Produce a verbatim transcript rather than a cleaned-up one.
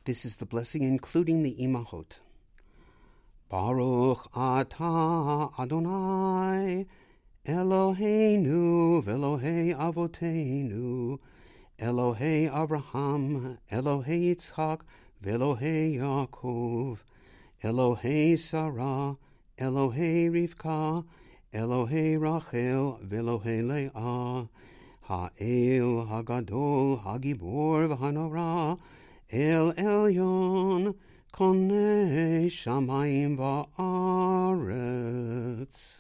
This is the blessing including the imahot. Baruch atah Adonai Eloheinu v'Elohei Avoteinu Elohei Abraham, Elohei Yitzchak, v'Elohei Yaakov, Elohei Sarah, Elohei Rivka, Elohei Rachel, v'Elohei Leah, Ha'el Hagadol, Hagibor v'Hanora, El Elyon, Konei Shamayim va'aretz.